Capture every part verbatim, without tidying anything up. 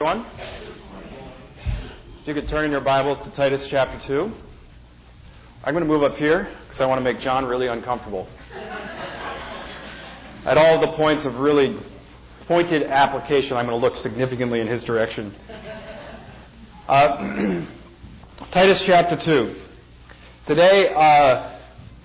Everyone, if you could turn in your Bibles to Titus chapter two. I'm going to move up here because I want to make John really uncomfortable. At all the points of really pointed application, I'm going to look significantly in his direction. Uh, Titus chapter two. Today, uh,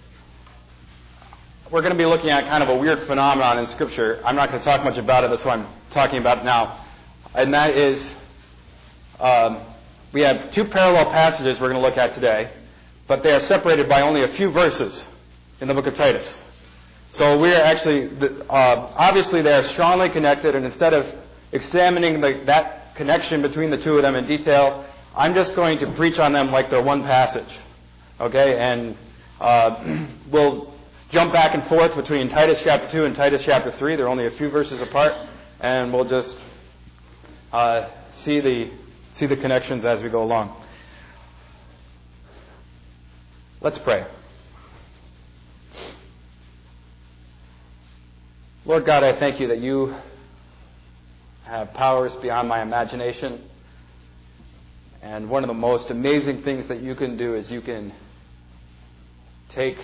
we're going to be looking at kind of a weird phenomenon in Scripture. I'm not going to talk much about it, that's why I'm talking about it now. And that is, um, we have two parallel passages we're going to look at today, but they are separated by only a few verses in the book of Titus. So we are actually, uh, obviously they are strongly connected, and instead of examining the, that connection between the two of them in detail, I'm just going to preach on them like they're one passage. Okay, and uh, we'll jump back and forth between Titus chapter two and Titus chapter three. They're only a few verses apart, and we'll just Uh, see the see the connections as we go along. Let's pray. Lord God, I thank you that you have powers beyond my imagination. And one of the most amazing things that you can do is you can take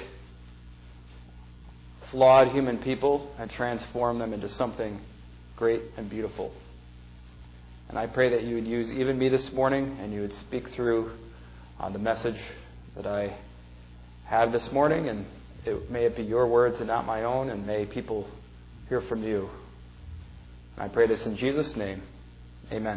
flawed human people and transform them into something great and beautiful. And I pray that you would use even me this morning and you would speak through uh, the message that I have this morning, and it, may it be your words and not my own, and may people hear from you. And I pray this in Jesus' name. Amen.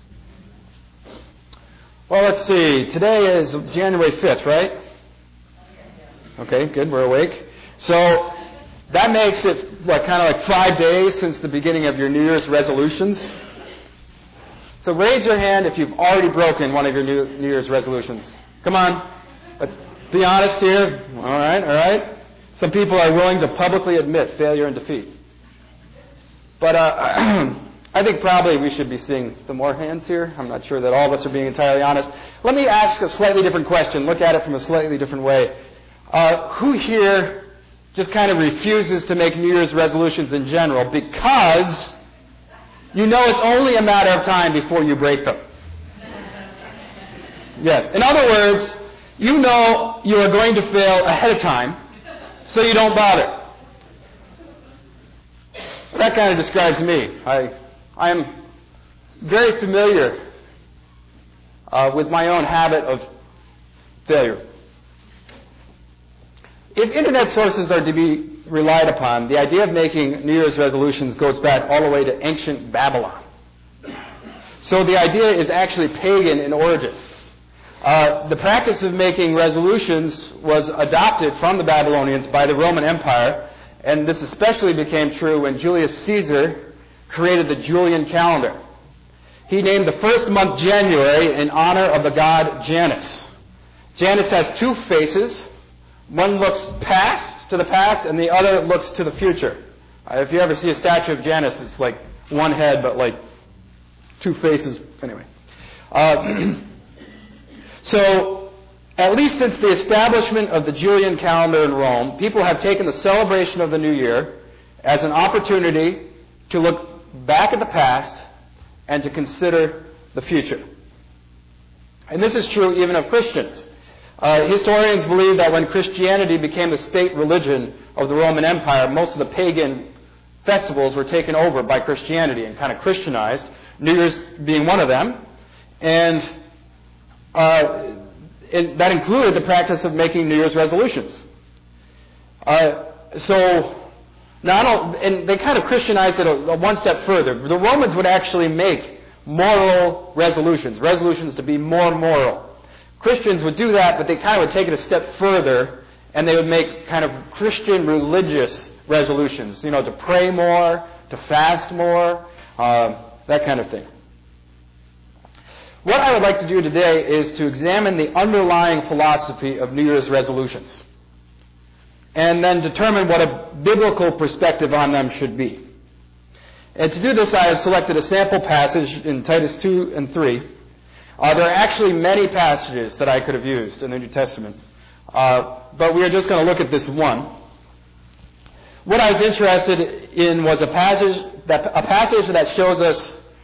Well, let's see. Today is January fifth, right? Okay, good. We're awake. So that makes it what, kind of like five days since the beginning of your New Year's resolutions. So raise your hand if you've already broken one of your New, New Year's resolutions. Come on. Let's be honest here. All right, all right. Some people are willing to publicly admit failure and defeat. But uh, I think probably we should be seeing some more hands here. I'm not sure that all of us are being entirely honest. Let me ask a slightly different question. Look at it from a slightly different way. Uh, who here just kind of refuses to make New Year's resolutions in general because you know it's only a matter of time before you break them? Yes. In other words, you know you are going to fail ahead of time, so you don't bother. That kind of describes me. I I am very familiar uh, with my own habit of failure. If internet sources are to be relied upon, the idea of making New Year's resolutions goes back all the way to ancient Babylon. So the idea is actually pagan in origin. Uh, the practice of making resolutions was adopted from the Babylonians by the Roman Empire, and this especially became true when Julius Caesar created the Julian calendar. He named the first month January in honor of the god Janus. Janus has two faces. One looks past, to the past, and the other looks to the future. Uh, if you ever see a statue of Janus, it's like one head, but like two faces. Anyway. Uh, so, at least since the establishment of the Julian calendar in Rome, people have taken the celebration of the New Year as an opportunity to look back at the past and to consider the future. And this is true even of Christians. Uh, historians believe that when Christianity became the state religion of the Roman Empire, most of the pagan festivals were taken over by Christianity and kind of Christianized, New Year's being one of them. And uh, it, that included the practice of making New Year's resolutions. Uh, so, not all, and they kind of Christianized it a, a one step further. The Romans would actually make moral resolutions, resolutions to be more moral. Christians would do that, but they kind of would take it a step further, and they would make kind of Christian religious resolutions, you know, to pray more, to fast more, uh, that kind of thing. What I would like to do today is to examine the underlying philosophy of New Year's resolutions, and then determine what a biblical perspective on them should be. And to do this, I have selected a sample passage in Titus two and three. Uh, there are actually many passages that I could have used in the New Testament, uh, but we are just going to look at this one. What I was interested in was a passage that a passage that shows us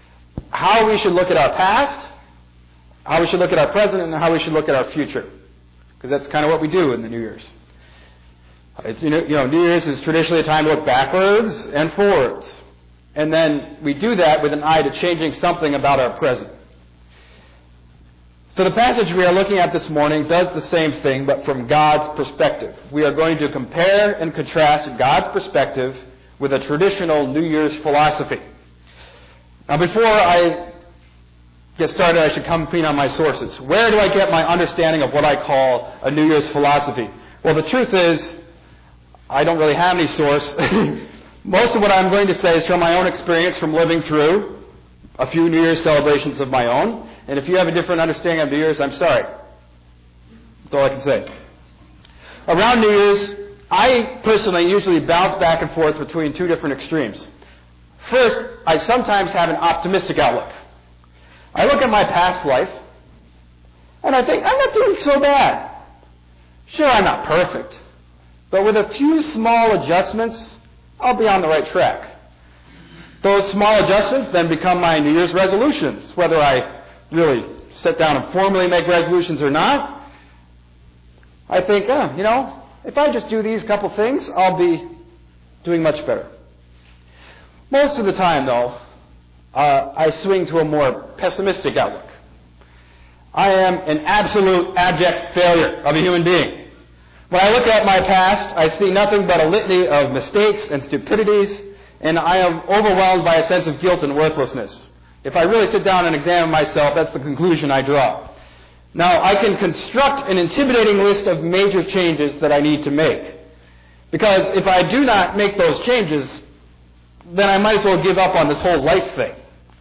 how we should look at our past, how we should look at our present, and how we should look at our future. Because that's kind of what we do in the New Year's. It's, you know, you know, New Year's is traditionally a time to look backwards and forwards. And then we do that with an eye to changing something about our present. So the passage we are looking at this morning does the same thing, but from God's perspective. We are going to compare and contrast God's perspective with a traditional New Year's philosophy. Now, before I get started, I should come clean on my sources. Where do I get my understanding of what I call a New Year's philosophy? Well, the truth is, I don't really have any source. Most of what I'm going to say is from my own experience from living through a few New Year's celebrations of my own. And if you have a different understanding of New Year's, I'm sorry. That's all I can say. Around New Year's, I personally usually bounce back and forth between two different extremes. First, I sometimes have an optimistic outlook. I look at my past life, and I think, I'm not doing so bad. Sure, I'm not perfect, but with a few small adjustments, I'll be on the right track. Those small adjustments then become my New Year's resolutions, whether I really sit down and formally make resolutions or not. I think, oh, you know, if I just do these couple things, I'll be doing much better. Most of the time, though, uh, I swing to a more pessimistic outlook. I am an absolute abject failure of a human being. When I look at my past, I see nothing but a litany of mistakes and stupidities, and I am overwhelmed by a sense of guilt and worthlessness. If I really sit down and examine myself, that's the conclusion I draw. Now, I can construct an intimidating list of major changes that I need to make. Because if I do not make those changes, then I might as well give up on this whole life thing.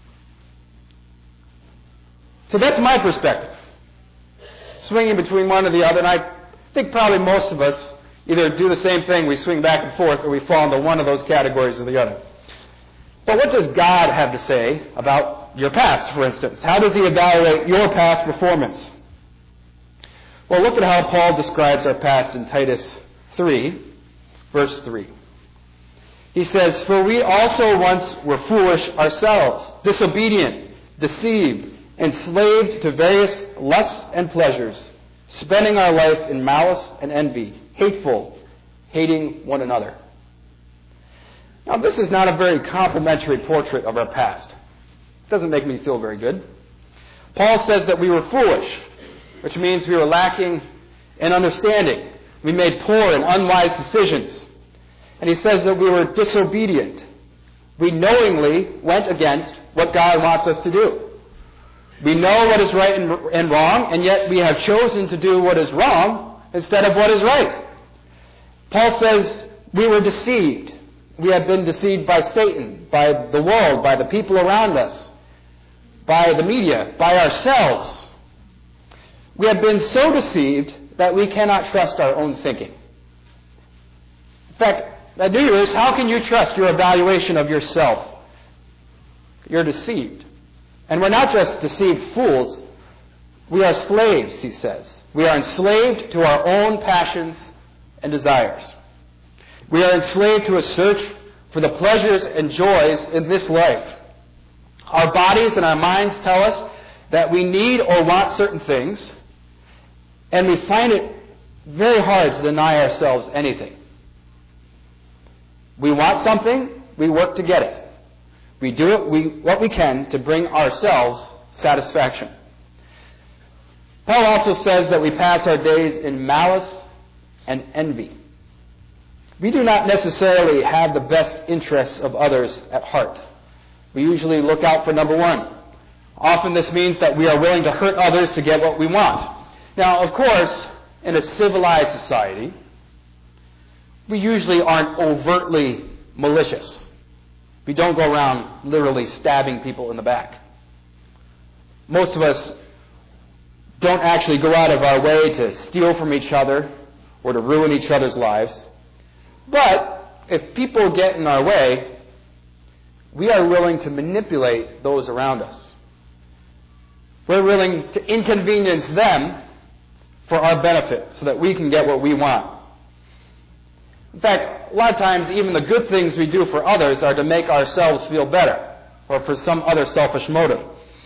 So that's my perspective. Swinging between one or the other, and I think probably most of us either do the same thing, we swing back and forth, or we fall into one of those categories or the other. But what does God have to say about your past, for instance? How does he evaluate your past performance? Well, look at how Paul describes our past in Titus three, verse three. He says, "For we also once were foolish ourselves, disobedient, deceived, enslaved to various lusts and pleasures, spending our life in malice and envy, hateful, hating one another." Now, this is not a very complimentary portrait of our past. It doesn't make me feel very good. Paul says that we were foolish, which means we were lacking in understanding. We made poor and unwise decisions. And he says that we were disobedient. We knowingly went against what God wants us to do. We know what is right and wrong, and yet we have chosen to do what is wrong instead of what is right. Paul says we were deceived. We have been deceived by Satan, by the world, by the people around us, by the media, by ourselves. We have been so deceived that we cannot trust our own thinking. In fact, at New Year's, how can you trust your evaluation of yourself? You're deceived. And we're not just deceived fools. We are slaves, he says. We are enslaved to our own passions and desires. We are enslaved to a search for the pleasures and joys in this life. Our bodies and our minds tell us that we need or want certain things, and we find it very hard to deny ourselves anything. We want something, we work to get it. We do it, we, what we can to bring ourselves satisfaction. Paul also says that we pass our days in malice and envy. We do not necessarily have the best interests of others at heart. We usually look out for number one. Often this means that we are willing to hurt others to get what we want. Now, of course, in a civilized society, we usually aren't overtly malicious. We don't go around literally stabbing people in the back. Most of us don't actually go out of our way to steal from each other or to ruin each other's lives. But if people get in our way, we are willing to manipulate those around us. We're willing to inconvenience them for our benefit so that we can get what we want. In fact, a lot of times even the good things we do for others are to make ourselves feel better. or for some other selfish motive.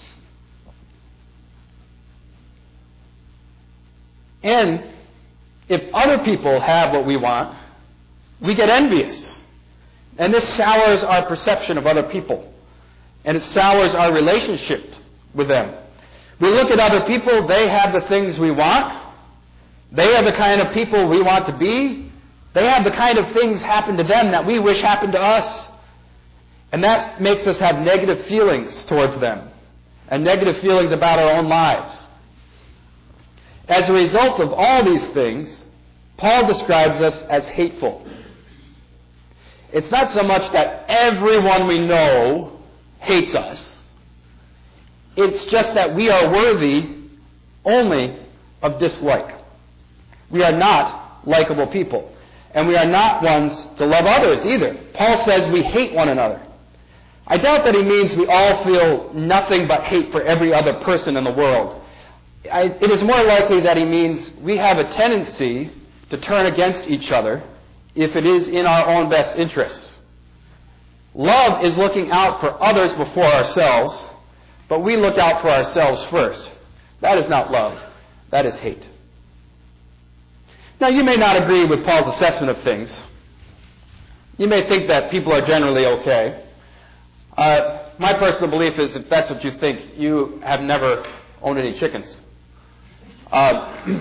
And if other people have what we want, we get envious. And this sours our perception of other people. And it sours our relationship with them. We look at other people, they have the things we want. They are the kind of people we want to be. They have the kind of things happen to them that we wish happened to us. And that makes us have negative feelings towards them. And negative feelings about our own lives. As a result of all these things, Paul describes us as hateful. It's not so much that everyone we know hates us. It's just that we are worthy only of dislike. We are not likable people. And we are not ones to love others either. Paul says we hate one another. I doubt that he means we all feel nothing but hate for every other person in the world. I, it is more likely that he means we have a tendency to turn against each other if it is in our own best interests. Love is looking out for others before ourselves, but we look out for ourselves first. That is not love. That is hate. Now, you may not agree with Paul's assessment of things. You may think that people are generally okay. Uh, my personal belief is if that's what you think, you have never owned any chickens. Uh,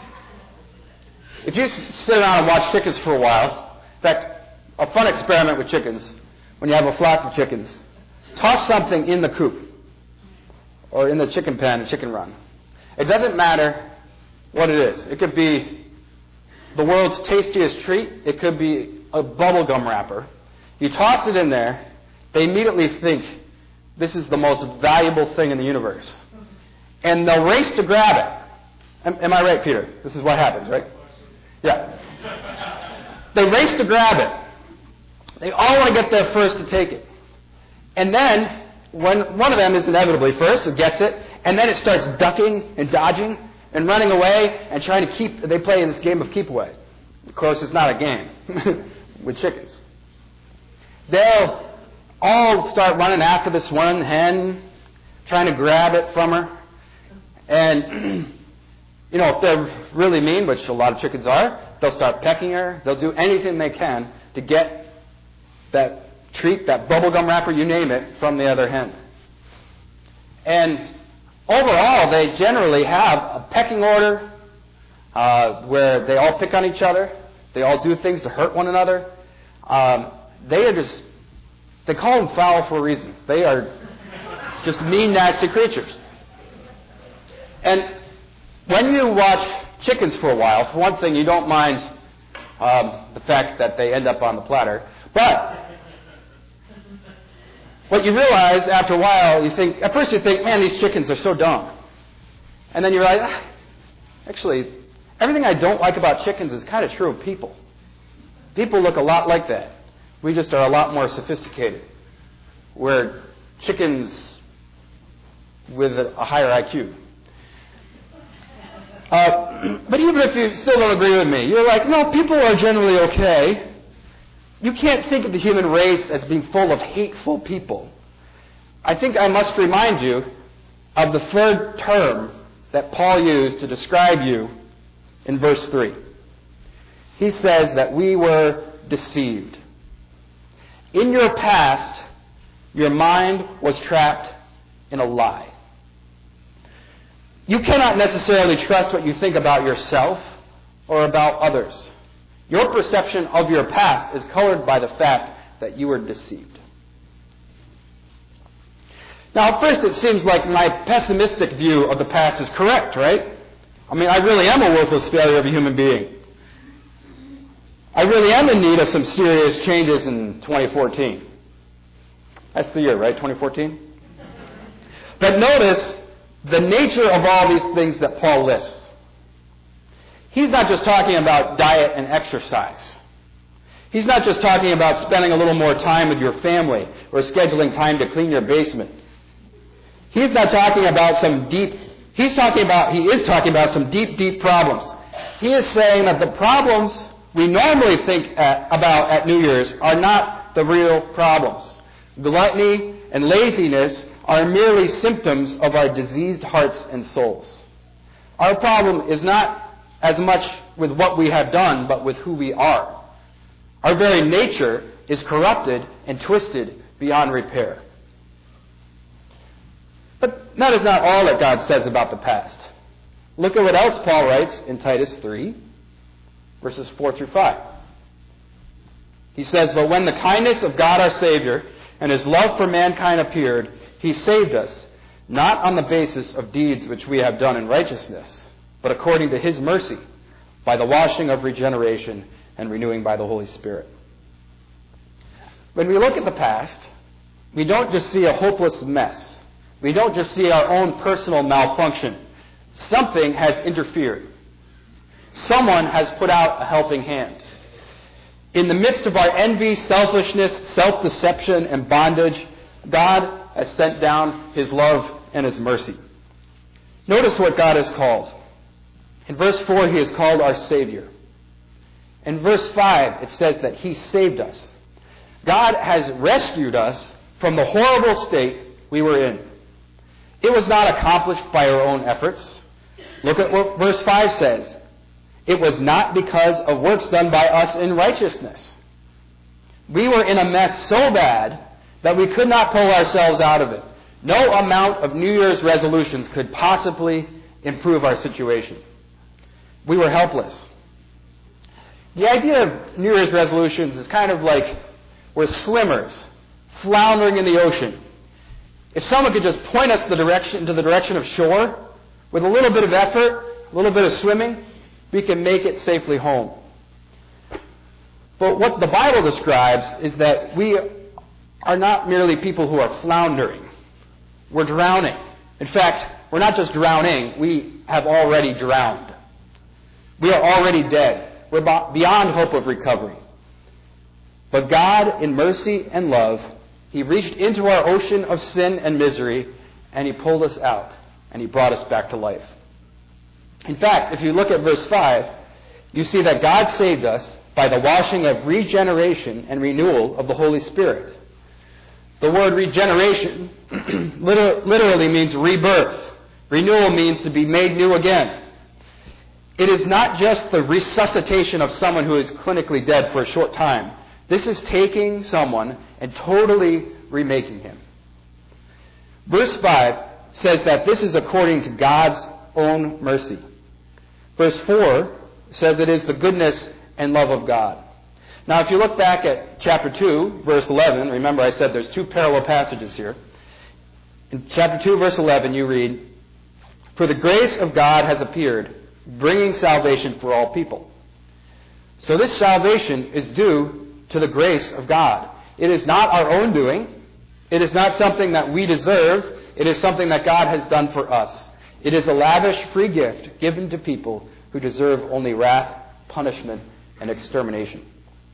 if you sit around and watch chickens for a while, in fact, a fun experiment with chickens, when you have a flock of chickens, toss something in the coop or in the chicken pen, a chicken run. It doesn't matter what it is. It could be the world's tastiest treat. It could be a bubblegum wrapper. You toss it in there, they immediately think this is the most valuable thing in the universe. And they'll race to grab it. Am, am I right, Peter? This is what happens, right? Yeah. They race to grab it. They all want to get there first to take it. And then, when one of them is inevitably first, who gets it, and then it starts ducking and dodging and running away and trying to keep, they play in this game of keep away. Of course, it's not a game with chickens. They'll all start running after this one hen, trying to grab it from her. And, you know, if they're really mean, which a lot of chickens are, they'll start pecking her. They'll do anything they can to get that treat, that bubblegum wrapper, you name it, from the other hen. And overall, they generally have a pecking order uh, where they all pick on each other. They all do things to hurt one another. Um, they are just, they call them foul for a reason. They are just mean, nasty creatures. And when you watch chickens for a while, for one thing, you don't mind um, the fact that they end up on the platter. But what you realize after a while, you think, at first you think, man, these chickens are so dumb. And then you realize, ah, actually, everything I don't like about chickens is kind of true of people. People look a lot like that. We just are a lot more sophisticated. We're chickens with a higher I Q. Uh, but even if you still don't agree with me, you're like, no, people are generally okay. You can't think of the human race as being full of hateful people. I think I must remind you of the third term that Paul used to describe you in verse three. He says that we were deceived. In your past, your mind was trapped in a lie. You cannot necessarily trust what you think about yourself or about others. Your perception of your past is colored by the fact that you were deceived. Now, at first it seems like my pessimistic view of the past is correct, right? I mean, I really am a worthless failure of a human being. I really am in need of some serious changes in twenty fourteen. That's the year, right? twenty fourteen? But notice the nature of all these things that Paul lists. He's not just talking about diet and exercise. He's not just talking about spending a little more time with your family or scheduling time to clean your basement. He's not talking about some deep, he's talking about, he is talking about some deep, deep problems. He is saying that the problems we normally think at, about at New Year's are not the real problems. Gluttony and laziness are merely symptoms of our diseased hearts and souls. Our problem is not as much with what we have done, but with who we are. Our very nature is corrupted and twisted beyond repair. But that is not all that God says about the past. Look at what else Paul writes in Titus three, verses four through five. He says, "But when the kindness of God our Savior and His love for mankind appeared, He saved us, not on the basis of deeds which we have done in righteousness, but according to His mercy, by the washing of regeneration and renewing by the Holy Spirit." When we look at the past, we don't just see a hopeless mess. We don't just see our own personal malfunction. Something has interfered. Someone has put out a helping hand. In the midst of our envy, selfishness, self-deception, and bondage, God has sent down His love and His mercy. Notice what God is called. In verse four, He is called our Savior. In verse five, it says that He saved us. God has rescued us from the horrible state we were in. It was not accomplished by our own efforts. Look at what verse five says. It was not because of works done by us in righteousness. We were in a mess so bad that we could not pull ourselves out of it. No amount of New Year's resolutions could possibly improve our situation. We were helpless. The idea of New Year's resolutions is kind of like we're swimmers floundering in the ocean. If someone could just point us the direction into the direction of shore, with a little bit of effort, a little bit of swimming, we can make it safely home. But what the Bible describes is that we are not merely people who are floundering. We're drowning. In fact, we're not just drowning, we have already drowned. We are already dead. We're beyond hope of recovery. But God, in mercy and love, He reached into our ocean of sin and misery, and He pulled us out, and He brought us back to life. In fact, if you look at verse five, you see that God saved us by the washing of regeneration and renewal of the Holy Spirit. The word regeneration literally means rebirth. Renewal means to be made new again. It is not just the resuscitation of someone who is clinically dead for a short time. This is taking someone and totally remaking him. Verse five says that this is according to God's own mercy. Verse four says it is the goodness and love of God. Now, if you look back at chapter two, verse eleven, remember I said there's two parallel passages here. In chapter two, verse eleven, you read, "For the grace of God has appeared, bringing salvation for all people." So this salvation is due to the grace of God. It is not our own doing. It is not something that we deserve. It is something that God has done for us. It is a lavish free gift given to people who deserve only wrath, punishment, and extermination.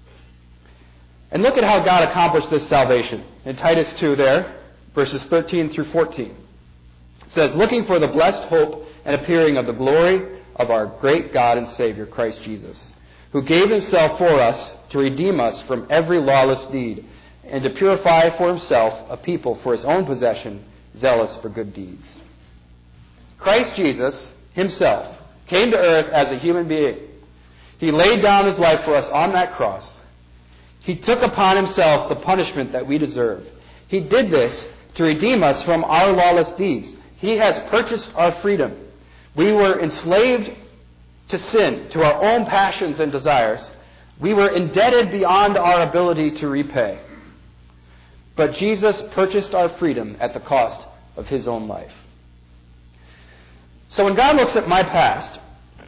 And look at how God accomplished this salvation. In Titus two there, verses thirteen through fourteen. It says, "Looking for the blessed hope and appearing of the glory of our great God and Savior, Christ Jesus, who gave Himself for us to redeem us from every lawless deed, and to purify for Himself a people for His own possession, zealous for good deeds." Christ Jesus Himself came to earth as a human being. He laid down His life for us on that cross. He took upon Himself the punishment that we deserve. He did this to redeem us from our lawless deeds. He has purchased our freedom. We were enslaved to sin, to our own passions and desires. We were indebted beyond our ability to repay. But Jesus purchased our freedom at the cost of His own life. So when God looks at my past,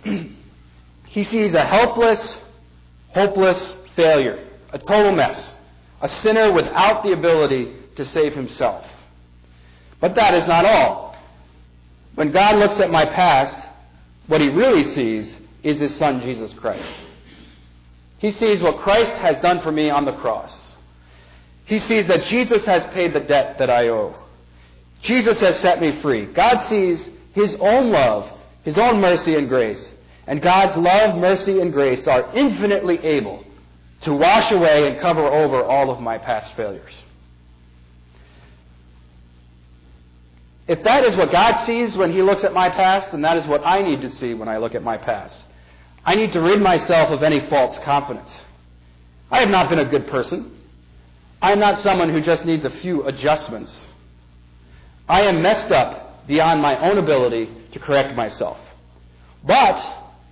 He sees a helpless, hopeless failure, a total mess, a sinner without the ability to save himself. But that is not all. When God looks at my past, what He really sees is His Son, Jesus Christ. He sees what Christ has done for me on the cross. He sees that Jesus has paid the debt that I owe. Jesus has set me free. God sees His own love, His own mercy and grace. And God's love, mercy, and grace are infinitely able to wash away and cover over all of my past failures. If that is what God sees when He looks at my past, then that is what I need to see when I look at my past. I need to rid myself of any false confidence. I have not been a good person. I am not someone who just needs a few adjustments. I am messed up beyond my own ability to correct myself. But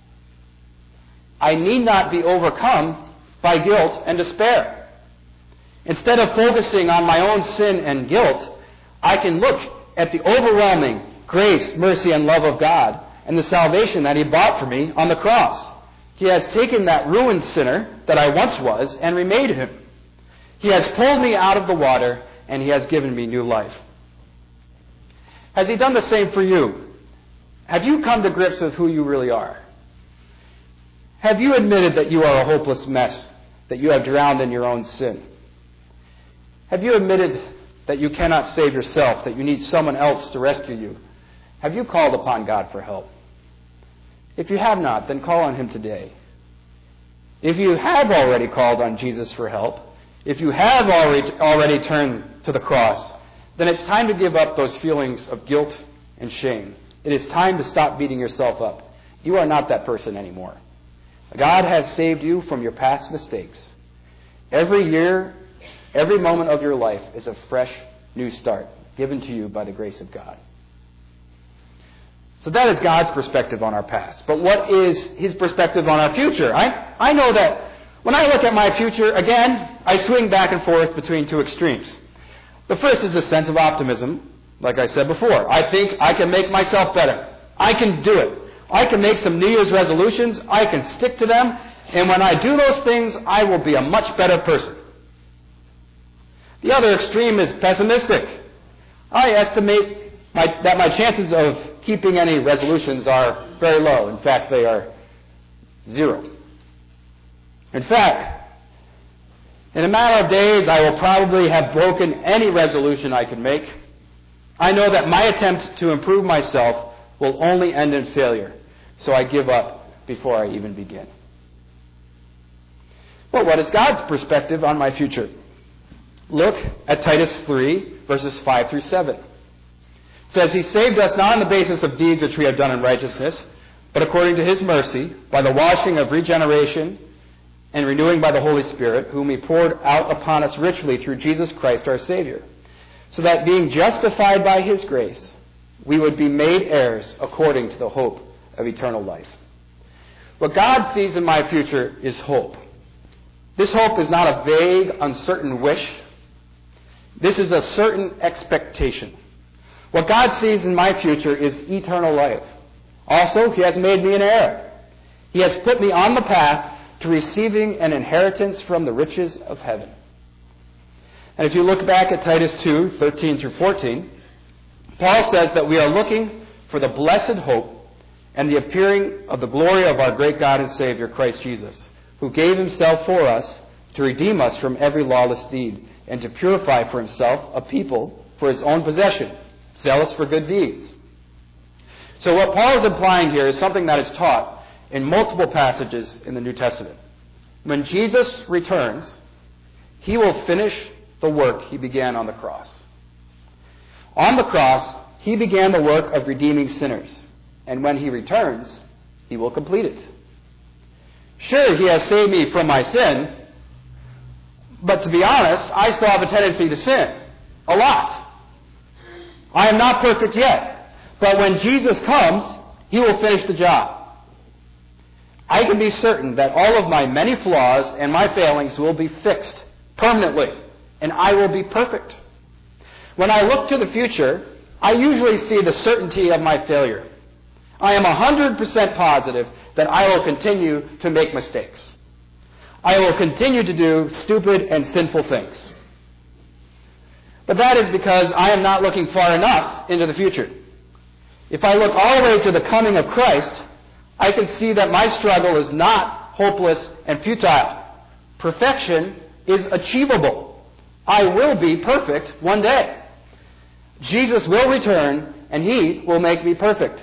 I need not be overcome by guilt and despair. Instead of focusing on my own sin and guilt, I can look at the overwhelming grace, mercy, and love of God and the salvation that He bought for me on the cross. He has taken that ruined sinner that I once was and remade him. He has pulled me out of the water and He has given me new life. Has He done the same for you? Have you come to grips with who you really are? Have you admitted that you are a hopeless mess, that you have drowned in your own sin? Have you admitted that you cannot save yourself, that you need someone else to rescue you? Have you called upon God for help? If you have not, then call on Him today. If you have already called on Jesus for help, if you have already, already turned to the cross, then it's time to give up those feelings of guilt and shame. It is time to stop beating yourself up. You are not that person anymore. God has saved you from your past mistakes. Every year, every moment of your life is a fresh new start given to you by the grace of God. So that is God's perspective on our past. But what is His perspective on our future? I, I know that when I look at my future, again, I swing back and forth between two extremes. The first is a sense of optimism, like I said before. I think I can make myself better. I can do it. I can make some New Year's resolutions. I can stick to them. And when I do those things, I will be a much better person. The other extreme is pessimistic. I estimate my, that my chances of keeping any resolutions are very low. In fact, they are zero. In fact, in a matter of days, I will probably have broken any resolution I can make. I know that my attempt to improve myself will only end in failure, so I give up before I even begin. But what is God's perspective on my future? Look at Titus three, verses five through seven. It says, He saved us not on the basis of deeds which we have done in righteousness, but according to His mercy, by the washing of regeneration and renewing by the Holy Spirit, whom He poured out upon us richly through Jesus Christ our Savior, so that being justified by His grace, we would be made heirs according to the hope of eternal life. What God sees in my future is hope. This hope is not a vague, uncertain wish. This is a certain expectation. What God sees in my future is eternal life. Also, He has made me an heir. He has put me on the path to receiving an inheritance from the riches of heaven. And if you look back at Titus two, thirteen through fourteen, Paul says that we are looking for the blessed hope and the appearing of the glory of our great God and Savior, Christ Jesus, who gave Himself for us to redeem us from every lawless deed and to purify for Himself a people for His own possession, zealous for good deeds. So what Paul is implying here is something that is taught in multiple passages in the New Testament. When Jesus returns, He will finish the work He began on the cross. On the cross, He began the work of redeeming sinners, and when He returns, He will complete it. Sure, He has saved me from my sin, but to be honest, I still have a tendency to sin. A lot. I am not perfect yet, but when Jesus comes, He will finish the job. I can be certain that all of my many flaws and my failings will be fixed permanently, and I will be perfect. When I look to the future, I usually see the certainty of my failure. I am one hundred percent positive that I will continue to make mistakes. I will continue to do stupid and sinful things. But that is because I am not looking far enough into the future. If I look all the way to the coming of Christ, I can see that my struggle is not hopeless and futile. Perfection is achievable. I will be perfect one day. Jesus will return, and He will make me perfect.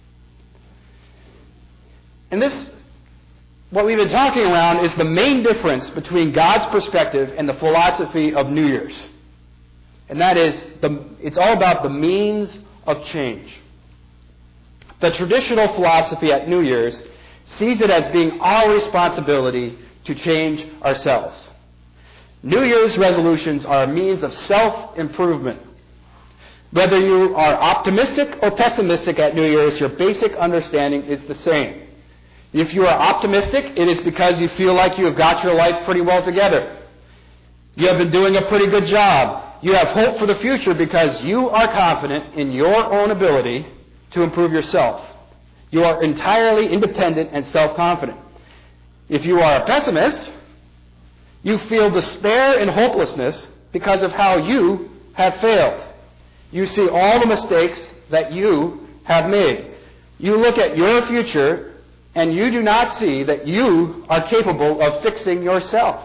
And this, what we've been talking around, is the main difference between God's perspective and the philosophy of New Year's. And that is, the, it's all about the means of change. The traditional philosophy at New Year's sees it as being our responsibility to change ourselves. New Year's resolutions are a means of self-improvement. Whether you are optimistic or pessimistic at New Year's, your basic understanding is the same. If you are optimistic, it is because you feel like you have got your life pretty well together. You have been doing a pretty good job. You have hope for the future because you are confident in your own ability to improve yourself. You are entirely independent and self-confident. If you are a pessimist, you feel despair and hopelessness because of how you have failed. You see all the mistakes that you have made. You look at your future and you do not see that you are capable of fixing yourself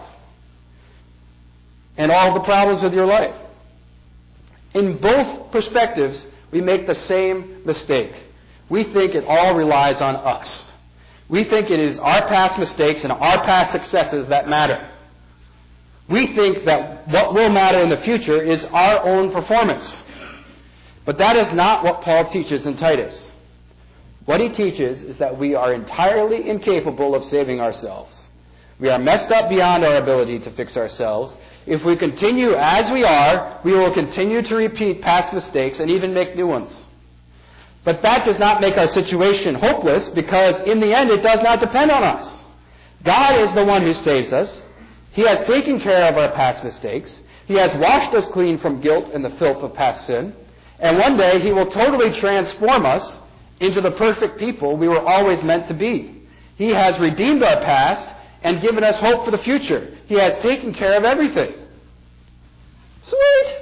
and all the problems of your life. In both perspectives, we make the same mistake. We think it all relies on us. We think it is our past mistakes and our past successes that matter. We think that what will matter in the future is our own performance. But that is not what Paul teaches in Titus. What he teaches is that we are entirely incapable of saving ourselves. We are messed up beyond our ability to fix ourselves. If we continue as we are, we will continue to repeat past mistakes and even make new ones. But that does not make our situation hopeless, because in the end it does not depend on us. God is the one who saves us. He has taken care of our past mistakes. He has washed us clean from guilt and the filth of past sin. And one day He will totally transform us into the perfect people we were always meant to be. He has redeemed our past and given us hope for the future. He has taken care of everything. Sweet!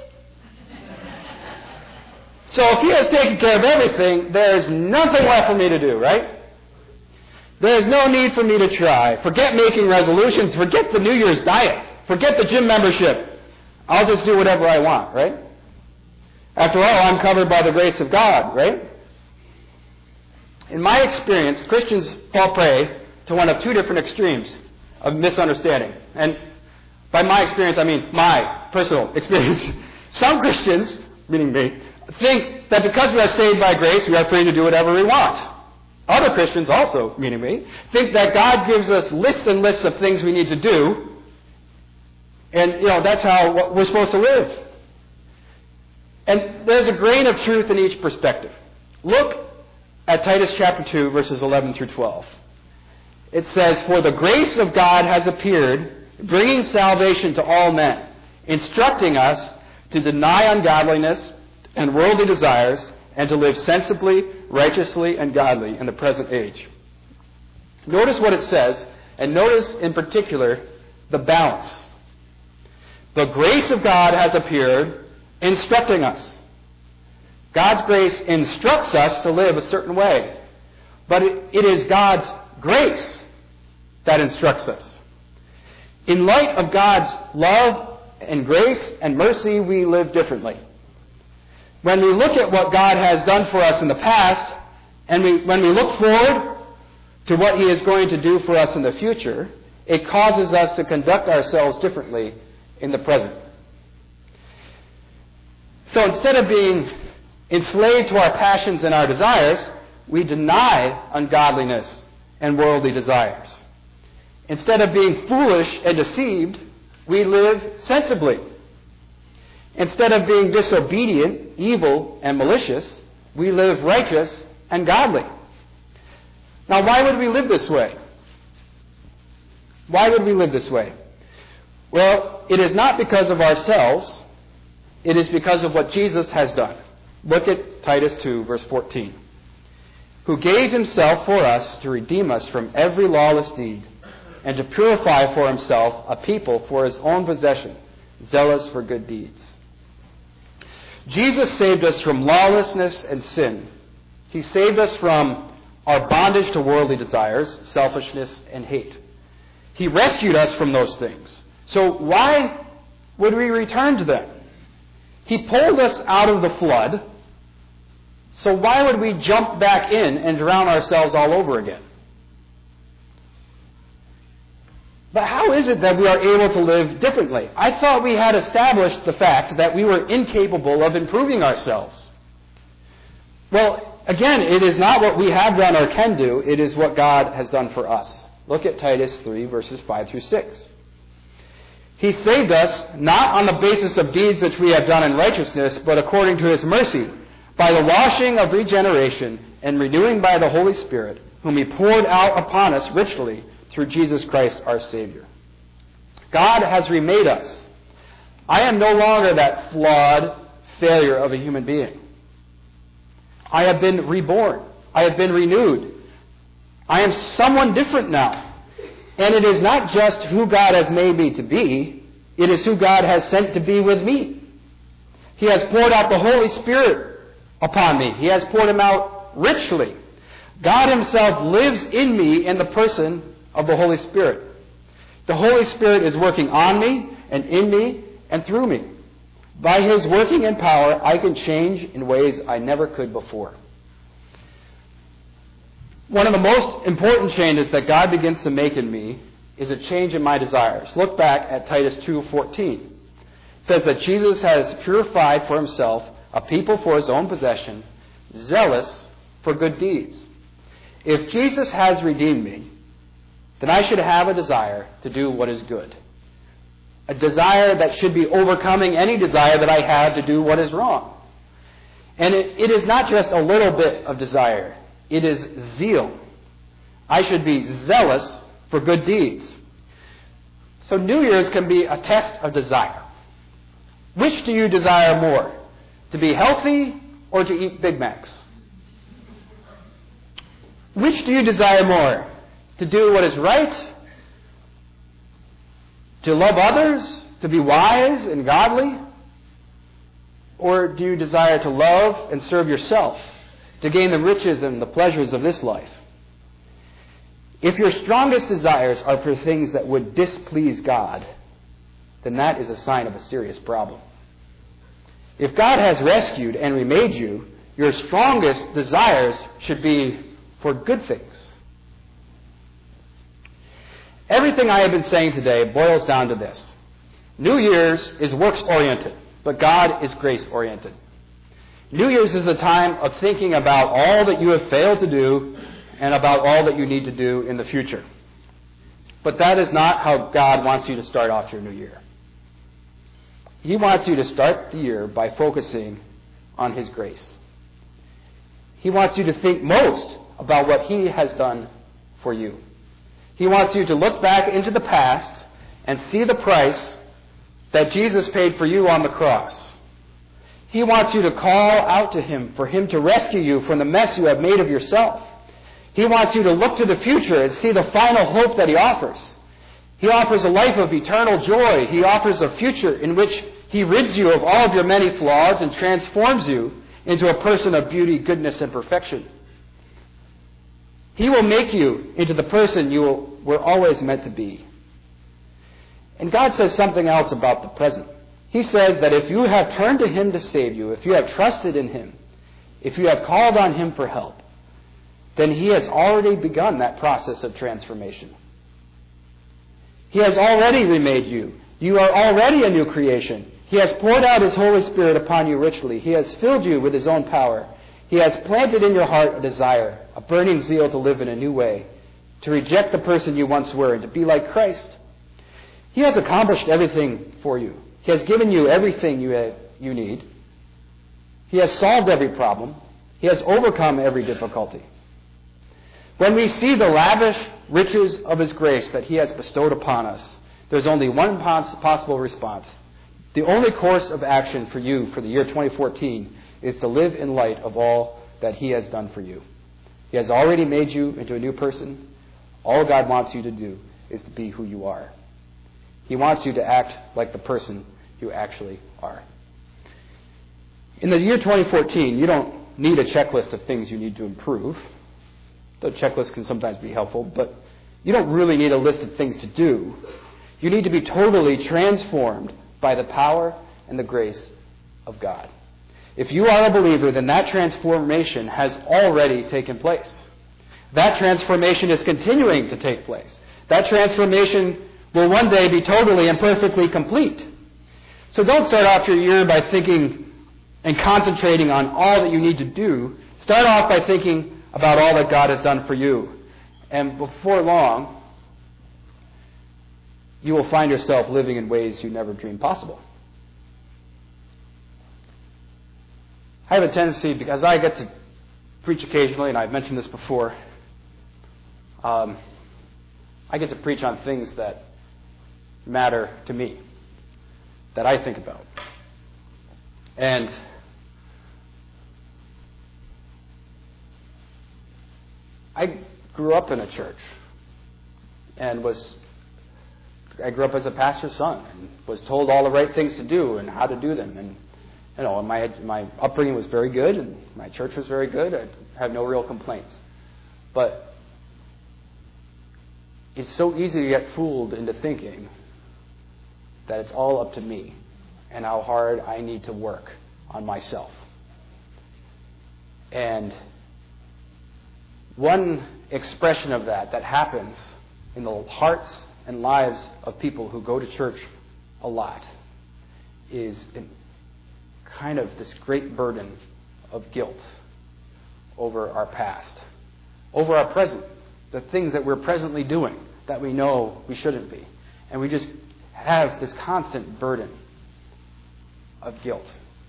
So if He has taken care of everything, there's nothing left for me to do, right? There's no need for me to try. Forget making resolutions. Forget the New Year's diet. Forget the gym membership. I'll just do whatever I want, right? After all, I'm covered by the grace of God, right? In my experience, Christians fall prey to one of two different extremes of misunderstanding. And by my experience, I mean my personal experience. Some Christians, meaning me, think that because we are saved by grace, we are free to do whatever we want. Other Christians, also meaning me, think that God gives us lists and lists of things we need to do, and you know that's how we're supposed to live. And there's a grain of truth in each perspective. Look at Titus chapter two, verses eleven through twelve. It says, "For the grace of God has appeared, bringing salvation to all men, instructing us to deny ungodliness and worldly desires, and to live sensibly, righteously, and godly in the present age." Notice what it says, and notice in particular the balance. The grace of God has appeared, instructing us. God's grace instructs us to live a certain way, but it, it is God's grace that instructs us. In light of God's love and grace and mercy, we live differently. When we look at what God has done for us in the past, and we, when we look forward to what He is going to do for us in the future, it causes us to conduct ourselves differently in the present. So instead of being enslaved to our passions and our desires, we deny ungodliness and worldly desires. Instead of being foolish and deceived, we live sensibly. Instead of being disobedient, evil, and malicious, we live righteous and godly. Now, why would we live this way? Why would we live this way? Well, it is not because of ourselves. It is because of what Jesus has done. Look at Titus two, verse fourteen. "Who gave Himself for us to redeem us from every lawless deed, and to purify for Himself a people for His own possession, zealous for good deeds." Jesus saved us from lawlessness and sin. He saved us from our bondage to worldly desires, selfishness, and hate. He rescued us from those things. So why would we return to them? He pulled us out of the flood, so why would we jump back in and drown ourselves all over again? But how is it that we are able to live differently? I thought we had established the fact that we were incapable of improving ourselves. Well, again, it is not what we have done or can do. It is what God has done for us. Look at Titus three, verses five through six. He saved us not on the basis of deeds which we have done in righteousness, but according to His mercy, by the washing of regeneration and renewing by the Holy Spirit, whom He poured out upon us richly through Jesus Christ our Savior. God has remade us. I am no longer that flawed failure of a human being. I have been reborn. I have been renewed. I am someone different now. And it is not just who God has made me to be, it is who God has sent to be with me. He has poured out the Holy Spirit upon me. He has poured Him out richly. God Himself lives in me in the person of the Holy Spirit. The Holy Spirit is working on me and in me and through me. By His working in power, I can change in ways I never could before. One of the most important changes that God begins to make in me is a change in my desires. Look back at Titus two fourteen. It says that Jesus has purified for Himself a people for His own possession, zealous for good deeds. If Jesus has redeemed me, then I should have a desire to do what is good. A desire that should be overcoming any desire that I have to do what is wrong. And it, it is not just a little bit of desire. It is zeal. I should be zealous for good deeds. So New Year's can be a test of desire. Which do you desire more? To be healthy or to eat Big Macs? Which do you desire more? To do what is right? To love others? To be wise and godly? Or do you desire to love and serve yourself? To gain the riches and the pleasures of this life? If your strongest desires are for things that would displease God, then that is a sign of a serious problem. If God has rescued and remade you, your strongest desires should be for good things. Everything I have been saying today boils down to this. New Year's is works-oriented, but God is grace-oriented. New Year's is a time of thinking about all that you have failed to do and about all that you need to do in the future. But that is not how God wants you to start off your new year. He wants you to start the year by focusing on His grace. He wants you to think most about what He has done for you. He wants you to look back into the past and see the price that Jesus paid for you on the cross. He wants you to call out to Him for Him to rescue you from the mess you have made of yourself. He wants you to look to the future and see the final hope that He offers. He offers a life of eternal joy. He offers a future in which He rids you of all of your many flaws and transforms you into a person of beauty, goodness, and perfection. He will make you into the person you were always meant to be. And God says something else about the present. He says that if you have turned to Him to save you, if you have trusted in Him, if you have called on Him for help, then He has already begun that process of transformation. He has already remade you. You are already a new creation. He has poured out His Holy Spirit upon you richly. He has filled you with His own power. He has planted in your heart a desire, a burning zeal to live in a new way, to reject the person you once were and to be like Christ. He has accomplished everything for you. He has given you everything you have, you need. He has solved every problem. He has overcome every difficulty. When we see the lavish riches of His grace that He has bestowed upon us, there's only one pos- possible response. The only course of action for you for the year twenty fourteen is to live in light of all that He has done for you. He has already made you into a new person. All God wants you to do is to be who you are. He wants you to act like the person you actually are. In the year twenty fourteen, you don't need a checklist of things you need to improve. The checklist can sometimes be helpful, but you don't really need a list of things to do. You need to be totally transformed by the power and the grace of God. If you are a believer, then that transformation has already taken place. That transformation is continuing to take place. That transformation will one day be totally and perfectly complete. So don't start off your year by thinking and concentrating on all that you need to do. Start off by thinking about all that God has done for you. And before long, you will find yourself living in ways you never dreamed possible. I have a tendency, because I get to preach occasionally, and I've mentioned this before, um, I get to preach on things that matter to me, that I think about. And I grew up in a church and was, I grew up as a pastor's son and was told all the right things to do and how to do them. And, you know, my, my upbringing was very good and my church was very good. I have no real complaints. But it's so easy to get fooled into thinking that it's all up to me and how hard I need to work on myself. And one expression of that that happens in the hearts and lives of people who go to church a lot is in kind of this great burden of guilt over our past, over our present, the things that we're presently doing that we know we shouldn't be. And we just have this constant burden of guilt.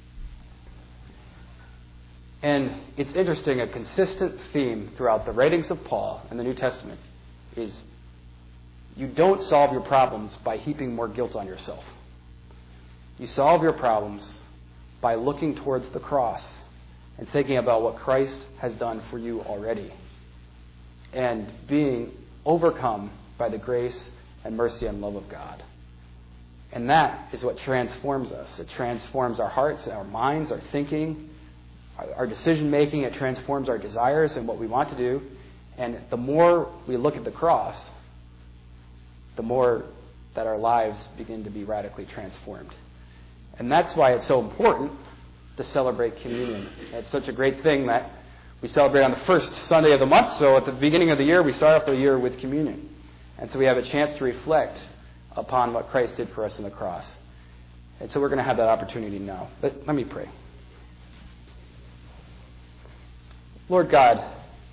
And it's interesting, a consistent theme throughout the writings of Paul in the New Testament is you don't solve your problems by heaping more guilt on yourself. You solve your problems by looking towards the cross and thinking about what Christ has done for you already and being overcome by the grace and mercy and love of God. And that is what transforms us. It transforms our hearts, our minds, our thinking, our decision making. It transforms our desires and what we want to do. And the more we look at the cross, the more that our lives begin to be radically transformed. And that's why it's so important to celebrate communion. It's such a great thing that we celebrate on the first Sunday of the month. So at the beginning of the year, we start off the year with communion. And so we have a chance to reflect upon what Christ did for us on the cross. And so we're going to have that opportunity now. But let me pray. Lord God,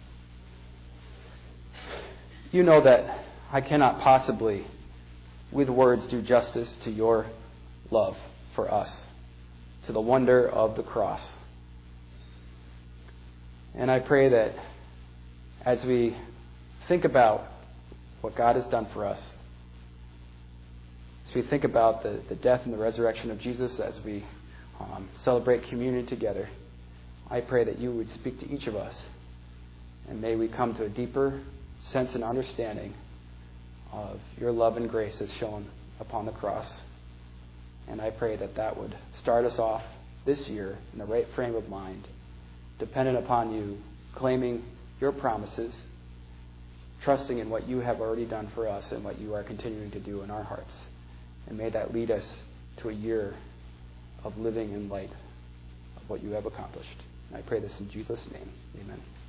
you know that I cannot possibly, with words, do justice to your love for us, to the wonder of the cross. And I pray that as we think about what God has done for us, as we think about the, the death and the resurrection of Jesus, as we um, celebrate communion together, I pray that you would speak to each of us, and may we come to a deeper sense and understanding of your love and grace as shown upon the cross. And I pray that that would start us off this year in the right frame of mind, dependent upon you, claiming your promises, trusting in what you have already done for us and what you are continuing to do in our hearts. And may that lead us to a year of living in light of what you have accomplished. And I pray this in Jesus' name. Amen.